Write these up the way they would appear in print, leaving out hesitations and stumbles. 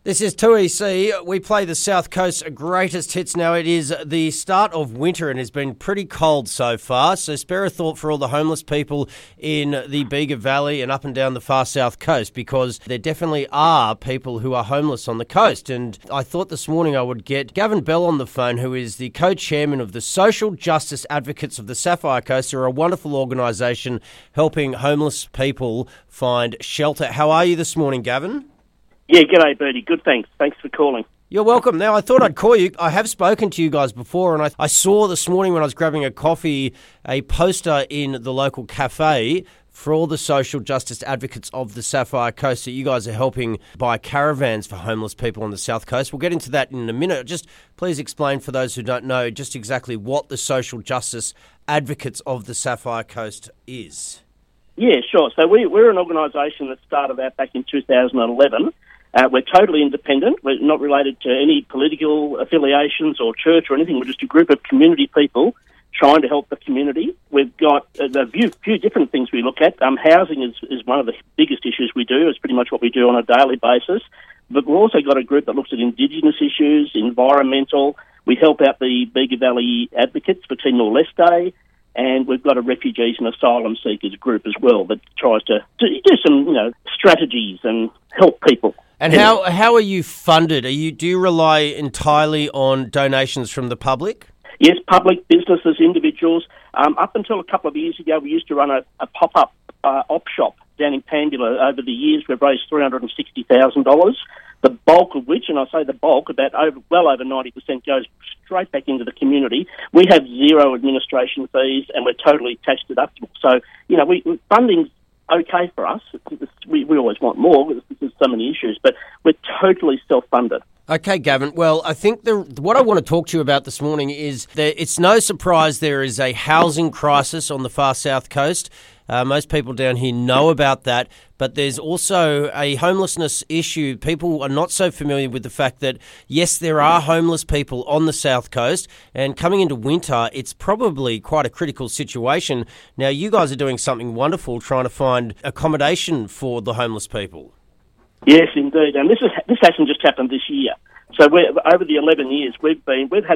This is 2EC. We play the South Coast's greatest hits now. It is the start of winter and it's been pretty cold so far. So spare a thought for all the homeless people in the Bega Valley and up and down the far South Coast, because there definitely are people who are homeless on the coast. And I thought this morning I would get Gavin Bell on the phone, who is the co-chairman of the Social Justice Advocates of the Sapphire Coast. They're a wonderful organisation helping homeless people find shelter. How are you this morning, Gavin? Yeah, g'day, Bertie. Good, thanks. Thanks for calling. You're welcome. Now, I thought I'd call you. I have spoken to you guys before, and I saw this morning when I was grabbing a coffee a poster in the local cafe for all the social justice advocates of the Sapphire Coast that you guys are helping buy caravans for homeless people on the South Coast. We'll get into that in a minute. Just please explain for those who don't know just exactly what the Social Justice Advocates of the Sapphire Coast is. Yeah, sure. So we're an organisation that started out back in 2011. We're totally independent. We're not related to any political affiliations or church or anything. We're just a group of community people trying to help the community. We've got a few different things we look at. Housing is one of the biggest issues we do. It's pretty much what we do on a daily basis. But we've also got a group that looks at Indigenous issues, environmental. We help out the Bega Valley Advocates for Timor-Leste. And we've got a refugees and asylum seekers group as well that tries to do some, strategies and help people. And how are you funded? Do you rely entirely on donations from the public? Yes, public, businesses, individuals. Up until a couple of years ago, we used to run a pop-up op shop down in Pandula. Over the years, we've raised $360,000. The bulk of which, and I say the bulk, well over 90% goes straight back into the community. We have zero administration fees, and we're totally tax deductible. So, funding's okay for us. We always want more because there's so many issues, but we're totally self-funded. Okay, Gavin. Well, I think what I want to talk to you about this morning is that it's no surprise there is a housing crisis on the far South Coast. Most people down here know about that, but there's also a homelessness issue. People are not so familiar with the fact that, yes, there are homeless people on the South Coast, and coming into winter, it's probably quite a critical situation. Now, you guys are doing something wonderful trying to find accommodation for the homeless people. Yes, indeed, and this hasn't just happened this year. So over the 11 years, we've had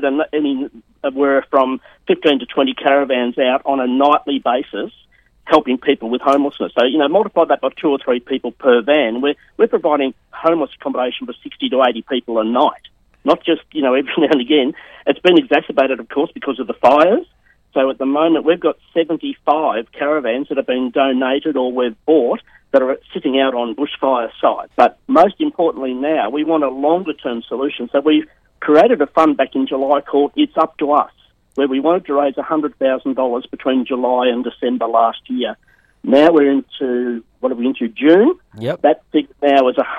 we're from 15 to 20 caravans out on a nightly basis, helping people with homelessness. So, multiply that by 2 or 3 people per van. We're providing homeless accommodation for 60 to 80 people a night, not just, every now and again. It's been exacerbated, of course, because of the fires. So at the moment, we've got 75 caravans that have been donated or we've bought that are sitting out on bushfire sites. But most importantly now, we want a longer-term solution. So we created a fund back in July called It's Up to Us, where we wanted to raise $100,000 between July and December last year. Now we're into June? Yep. That figure now is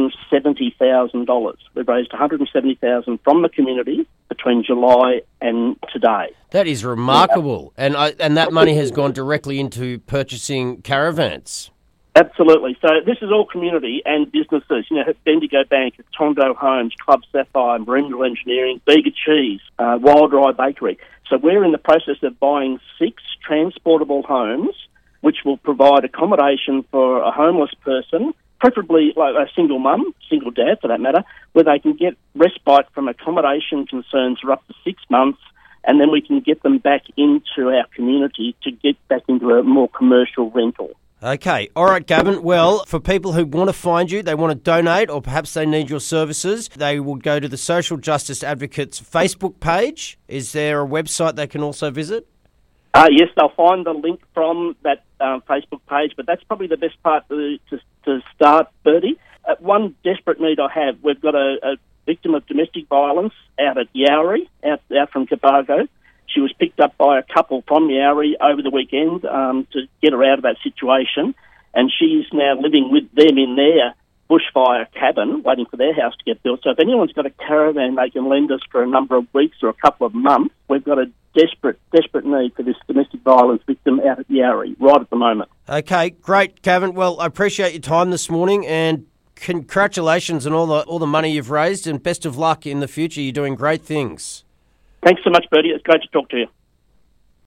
$170,000. We've raised $170,000 from the community between July and today. That is remarkable. Yeah. And that money has gone directly into purchasing caravans. Absolutely. So this is all community and businesses. Bendigo Bank, Tondo Homes, Club Sapphire, Brindle Engineering, Bega Cheese, Wild Rye Bakery. So we're in the process of buying 6 transportable homes, which will provide accommodation for a homeless person, preferably like a single mum, single dad for that matter, where they can get respite from accommodation concerns for up to 6 months, and then we can get them back into our community to get back into a more commercial rental. Okay. All right, Gavin. Well, for people who want to find you, they want to donate, or perhaps they need your services, they will go to the Social Justice Advocates Facebook page. Is there a website they can also visit? Yes, they'll find the link from that Facebook page, but that's probably the best part to start, Bertie. One desperate need I have, we've got a victim of domestic violence out at Yowrie, out from Cobargo. She was picked up by a couple from Yowrie over the weekend to get her out of that situation, and she's now living with them in their bushfire cabin, waiting for their house to get built. So if anyone's got a caravan they can lend us for a number of weeks or a couple of months, we've got a desperate need for this domestic violence victim out at Yowrie right at the moment. Okay, great, Gavin. Well, I appreciate your time this morning, and congratulations on all the money you've raised, and best of luck in the future. You're doing great things. Thanks so much, Bertie. It's great to talk to you.